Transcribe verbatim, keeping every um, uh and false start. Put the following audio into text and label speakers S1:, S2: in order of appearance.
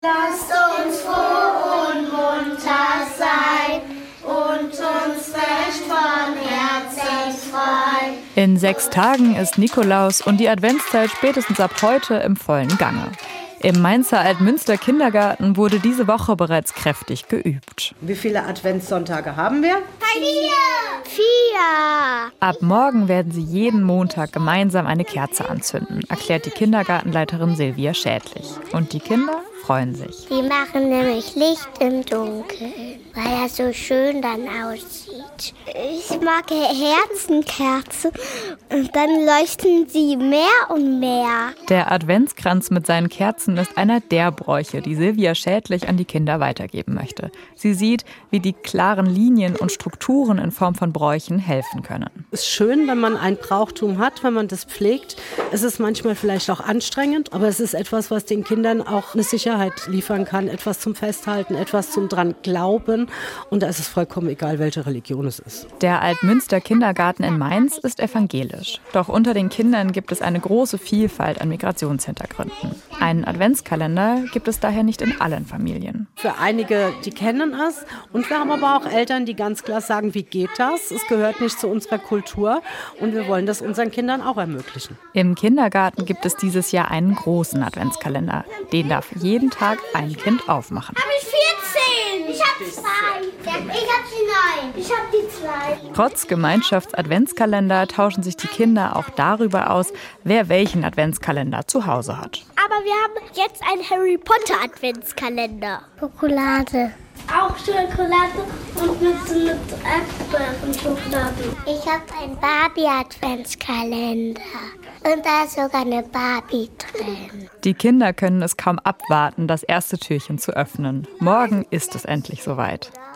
S1: Lasst uns froh und munter sein und uns recht von Herzen freuen.
S2: In sechs Tagen ist Nikolaus und die Adventszeit spätestens ab heute im vollen Gange. Im Mainzer Altmünster Kindergarten wurde diese Woche bereits kräftig geübt.
S3: Wie viele Adventssonntage haben wir?
S1: Vier! Vier!
S2: Ab morgen werden sie jeden Montag gemeinsam eine Kerze anzünden, erklärt die Kindergartenleiterin Silvia Schädlich. Und die Kinder freuen sich.
S4: Die machen nämlich Licht im Dunkeln, weil das so schön dann aussieht. Ich mag Herzenkerzen und dann leuchten sie mehr und mehr.
S2: Der Adventskranz mit seinen Kerzen ist einer der Bräuche, die Silvia Schädlich an die Kinder weitergeben möchte. Sie sieht, wie die klaren Linien und Strukturen in Form von Bräuchen helfen können.
S3: Es ist schön, wenn man ein Brauchtum hat, wenn man das pflegt. Es ist manchmal vielleicht auch anstrengend, aber es ist etwas, was den Kindern auch eine Sicherheit liefern kann, etwas zum Festhalten, etwas zum dran glauben. Und da ist es vollkommen egal, welche Religion es ist.
S2: Der Altmünster Kindergarten in Mainz ist evangelisch. Doch unter den Kindern gibt es eine große Vielfalt an Migrationshintergründen. Einen Adventskalender gibt es daher nicht in allen Familien.
S3: Für einige, die kennen es. Und wir haben aber auch Eltern, die ganz klar sagen, wie geht das? Es gehört nicht zu unserer Kultur. Und wir wollen das unseren Kindern auch ermöglichen.
S2: Im Kindergarten gibt es dieses Jahr einen großen Adventskalender. Den darf jeden Tag ein Kind aufmachen.
S1: Hab ich vierzehn! Ich hab zwei! Ich hab die neun! Ich hab die zwei!
S2: Trotz Gemeinschafts-Adventskalender tauschen sich die Kinder auch darüber aus, wer welchen Adventskalender zu Hause hat.
S4: Aber wir haben jetzt einen Harry Potter Adventskalender. Schokolade.
S1: Auch Schokolade und mit, mit Äpfel und Schokolade.
S4: Ich habe einen Barbie Adventskalender. Und da ist sogar eine Barbie drin.
S2: Die Kinder können es kaum abwarten, das erste Türchen zu öffnen. Morgen ist es endlich soweit.